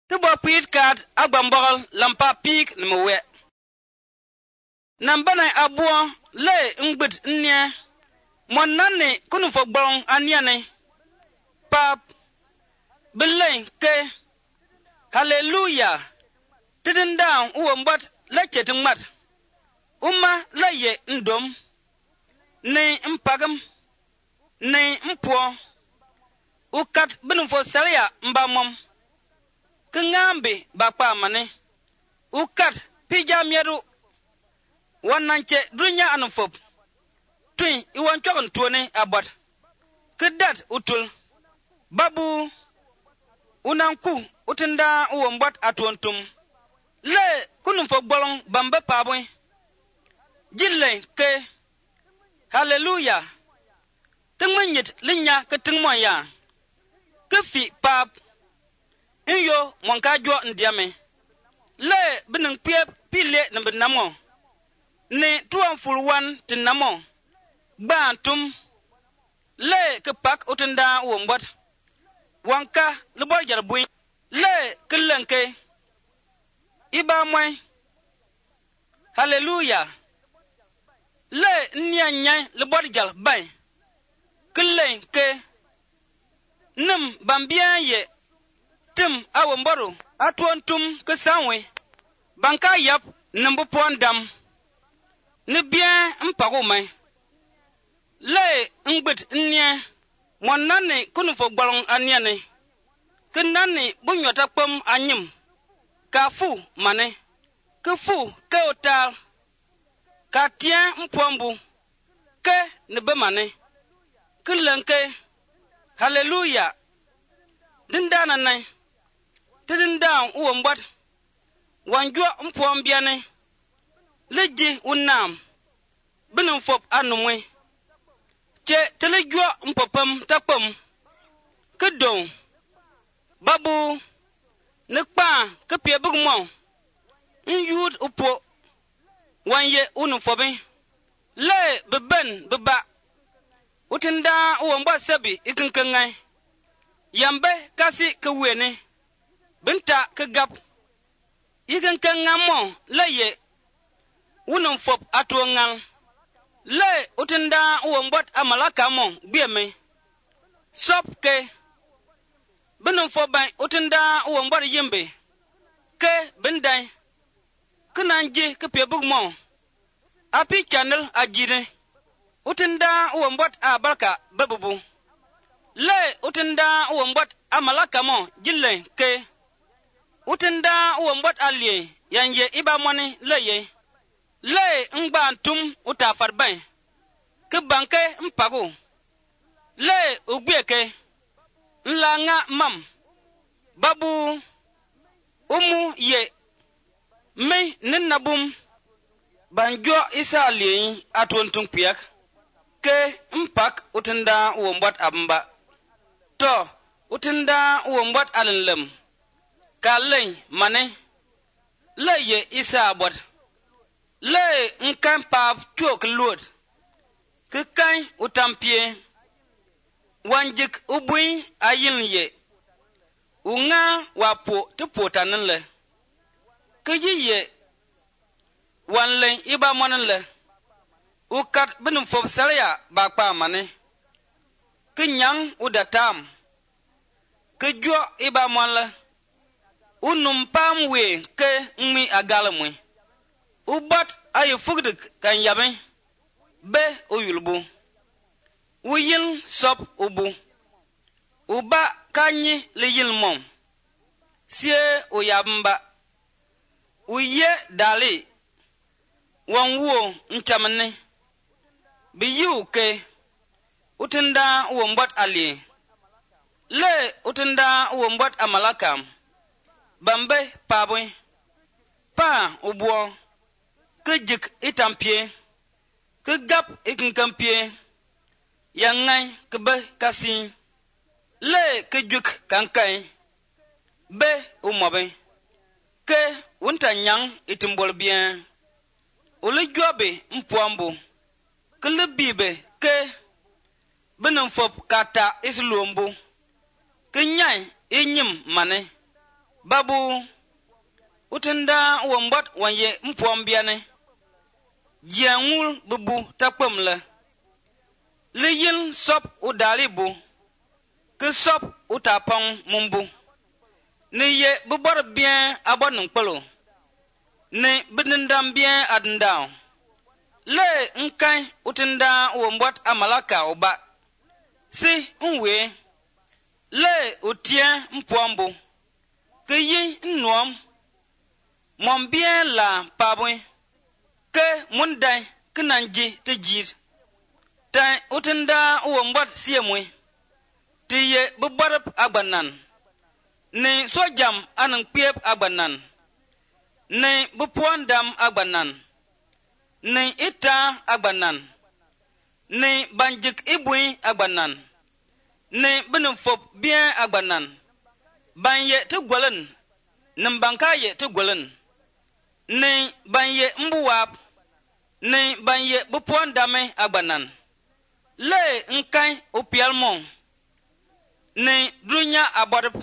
Tubo pit kat agbambol lampa pik nmwe. Nambana abuo le ngbid nye. Monane kunu fogbong anyane. Pap Belen ke Hallelujah. Tidin down uwambat lecheting mat. La ye ndom. Ne mpagam. Ne mpo. Ukat binufo saria mbamom. Kingambi bakpa mane. Ukat pijamyeru. Wananche dunya anufop. Twin iwan chokon tuone abot. Kedat utul. Babu unanku utinda uwambat atuantum. Le kunufo bolong bambe pabwe. Jille ke Hallelujah. Tengmenyit linya ke tengmoya. Kefi pap. Iyo mwankajwa ndiame. Le bineng pile nambinamo. Ne tuan fulwan tinamo. Bantum. Le ke pak utenda uwambot. Wanka lebo jarbui. Le ke lenke. Iba mwen. Hallelujah. Le nyanya lebo jal bay. Ke lenke. Nim bambien ye. Tim awamboro. Atuantum ke sanwe. Banka yap nambu dam. Ni bien mpago mai. Le ngbit nye. Mwanane kunufo gbalong anyane. Kenane bunyota pom anyim. Kafu mane. Kefu ke otal. Katien mpombu. Ke nebe mane. Kelenke. Hallelujah. Dindana nai. Tidindan uwambat. Wanjua mpombiane. Leji unam. Binumfop anumwe. Che telejua mpopam takpam. Kedong. Babu. Nekpa kepie bugmon. Nyud upo. Wanye unumfobe. Le beben beba. Utinda uwamba sabi ikinkengai. Yambe kasi kewene. Binta kegap. Ikinkengamon leye. Unumfop atuangal. Le utinda uwambot amalaka mon bieme. Sop ke. Binumfop bay utinda uwambot yimbe. Ke binday. Kenanji kepiebug mon. Api channel ajine. Utinda uwambot abalka bebubu. Le utinda uwambot amalaka mon jille ke. Utinda uwambot alye yanye iba mwani leye. Le ngbantum utafarbay. Ke banke mpago. Le ugbieke. Nlanga mam. Babu. Umu ye. Me ninabum. Banjo isa liye atuantung piak. Ke mpak utinda uwambot abamba. To utinda uwambot alinlem. Kaleng mane. Le ye isa abot. Le nkan pap chok luot. Kekai utampie. Wanjik ubui ayin ye. Unga wapo tupotanen le. Keji ye. Wanlen iba monen le. Ukat binumfop saria bakpa mane. Kenyang udatam. Kejua iba mon le. Unumpam we ke ngmi agalamwe. Ubat ayu fugdik kan yabe. Be uyulbu. Uyin sop ubu. Uba kanyi le yil mom. Sie uyabamba. Uye dali. Wanguo nchamane. Biyu ke. Utinda uwambot ali. Le utinda uwambot amalakam. Bambe pabwe. Pa ubuo. Kejik itampie. Kegap ikinkampie. Yangai kebe kasi. Le kejuk kankai. Be umobe. Ke untanyang itimbol bien. Ule jobe mpuambu. Kele bibe ke. Benumfop kata islumbu. Kenyai inyim mane. babu utenda wombot wanye mpom biane jiangul bubu takpamle le yin sop udalibu ke sop utapong mumbu ne ye bubor bien abon nkpolo ne bidindam bien adndao le nkai utenda wombot amalaka oba si nwe le utien mpombu ke yi nnom mon bien la pabwe ke mundai kinanji tejir tai utenda wombot siemwe tiye bubarap agbanan ne sojam anang piep agbanan ne bupuandam agbanan ne ita agbanan ne banjik ibui agbanan ne binufop bien agbanan banye te gwolen nimbankaye te gwolen ne banye mbuwap ne banye bupuandame agbanan le nkai upialmon ne dunya abodp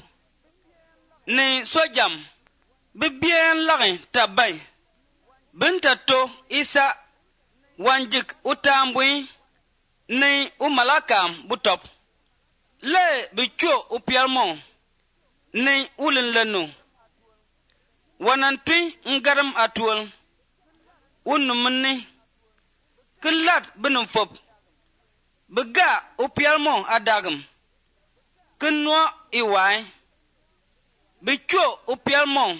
ne sojam bibien lagin tabay bintato isa wanjik utambui ne umalakam butop le bicho upialmon ne ulin lenu wanantui ngaram atwol unumni killat binumfop biga upialmon adagam kunwa iwai bicho upialmon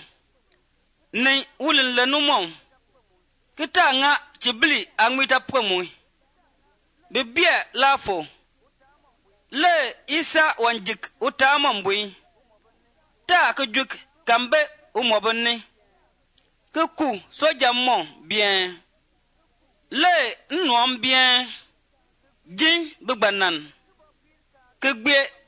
ne ulin lenumon kita nga chibli angmita pwemui bibia lafo le isa wanjik utamambui ta kujuk kambe umobone kuku sojamon bien le nnom bien jin bigbanan kegbe